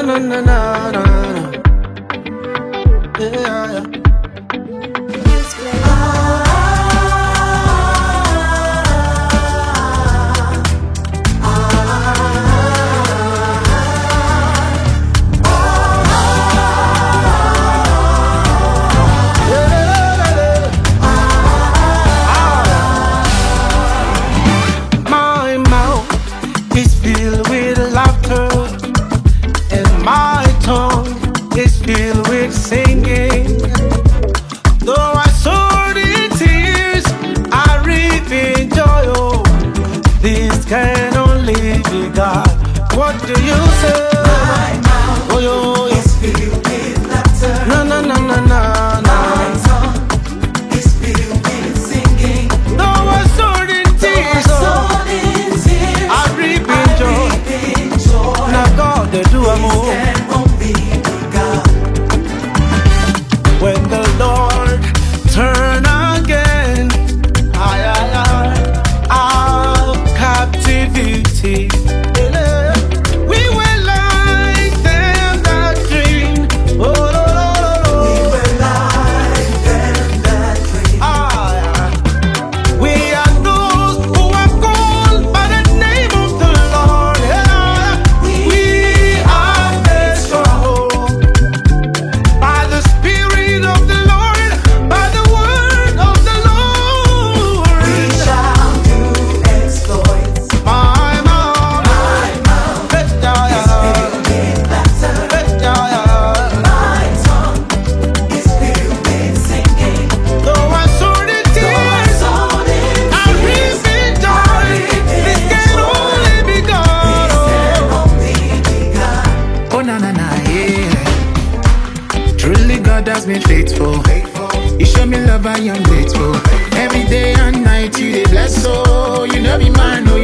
na na na na. Yeah. My mouth is filled with laughter, and my tongue is filled with singing. Though I sowed in tears, I reap in joy. Oh, this can only be God. What do you say? My mouth Oh, yo, is filled with laughter. na na na na na na. My tongue is filled with singing. Though I sowed in tears, oh, Sown in tears, I reap I in joy. reap in joy. Now God, they do a This move. can only be God. When the Lord turn again, our captivity, we will like them that dream. Oh, We were like them that dream. we are those who are called by the name of the Lord. Yeah. We are made strong by the Spirit of the Lord, by the word of the Lord. We shall do exploits. My mouth, My mouth is filled with laughter. My tongue is filled with singing. though I sowed in Though I tears, sown in I tears, reap in joy. This can only be this God. can only be God. Oh na na na, yeah. Truly God has been faithful. You show me love, I am grateful. Every day and night you dey bless, so you know be man, oh